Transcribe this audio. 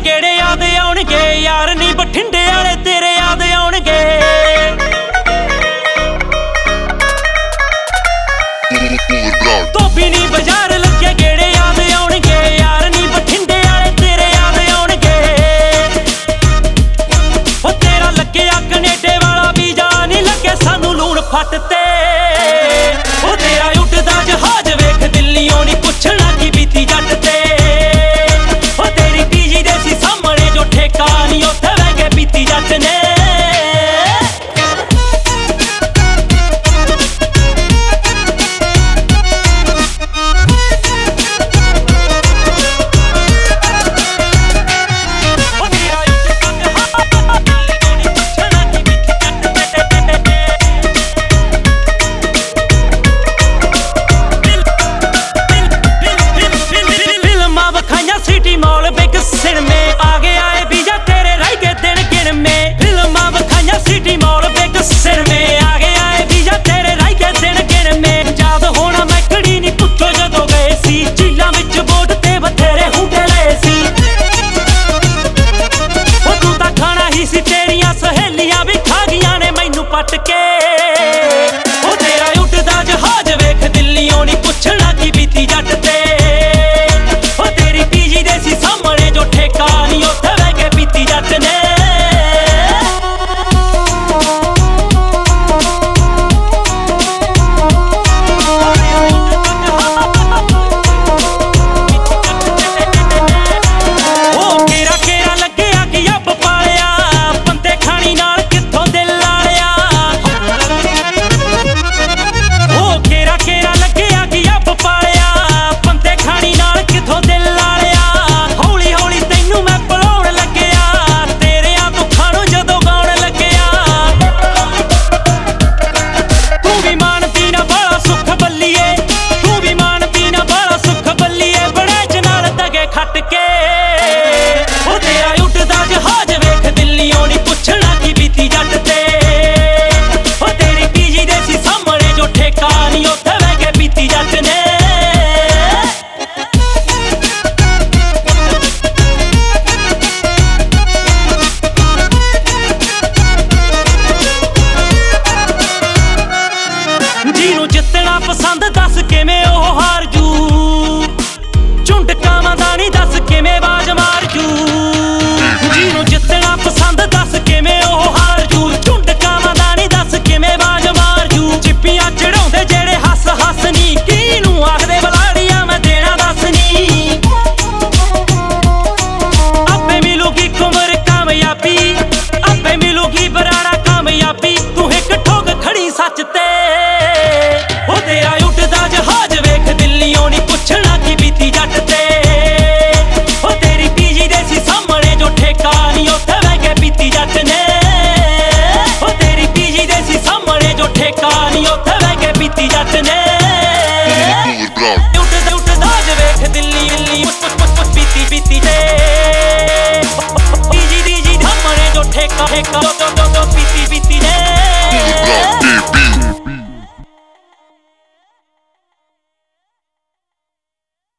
ਗੇੜੇ ਯਾਦ ਆਉਣਗੇ ਯਾਰ ਨੀ ਬਠਿੰਡੇ ਵਾਲੇ ਤੇਰੇ ਯਾਦ ਆਉਣਗੇ। ਧੋਬੀ ਨੀ ਬਾਜ਼ਾਰ ਲੱਗੇ ਗੇੜੇ ਯਾਦ ਆਉਣਗੇ ਯਾਰ ਨੀ ਬਠਿੰਡੇ ਵਾਲੇ ਤੇਰੇ ਯਾਦ ਆਉਣਗੇ। ਉਹ ਤੇਰਾ ਲੱਗਿਆ ਕਨੇਡੇ ਵਾਲਾ ਵੀਜ਼ਾ ਨੀ ਲੱਗੇ ਸਾਨੂੰ ਲੂਣ ਫੱਟ ਤੇ। ਉਹ ਤੇਰਾ ਉੱਡਦਾ ਜਹਾਜ਼ ਵੇਖ ਦਿੱਲੀਓਂ ਨੀ ਪੁੱਛਣਾ ਕੀ ਬੀਤੀ ਜੱਟ ਤੇ। ਉਹ ਤੇਰੀ ਪੀਜੀ ਦੇ ਸੀ ਸਾਹਮਣੇ ਜੋ ਠੇਕਾ ਨੀ ਉੱਥੇ ਬਹਿ ਕੇ ਬੀਤੀ ਜੱਟ ਨੇ। सिटी मॉल बिग सिनेमे आ गया है वीजा तेरे रह गए दिन गिन में। फिल्मां विखाइयां सिटी मॉल बिग सिनेमे आ गया है वीजा तेरे रह गए दिन गिन में। याद होना मैं खड़ी नहीं पुੱਛੋ ਜਦੋਂ ਗਏ ਸੀ ਝੀਲਾਂ ਵਿੱਚ ਬੋਟ ਤੇ ਬਥੇਰੇ ਹੁੰਦੇ ਲਏ ਸੀ। ਉਹ ਤੂੰ ਤਾਂ ਖਾਣਾ ਹੀ ਸੀ ਤੇਰੀਆਂ ਸਹੇਲੀਆਂ ਵੀ ਖਾ ਗਈਆਂ ਨੇ ਮੈਨੂੰ ਪੱਟ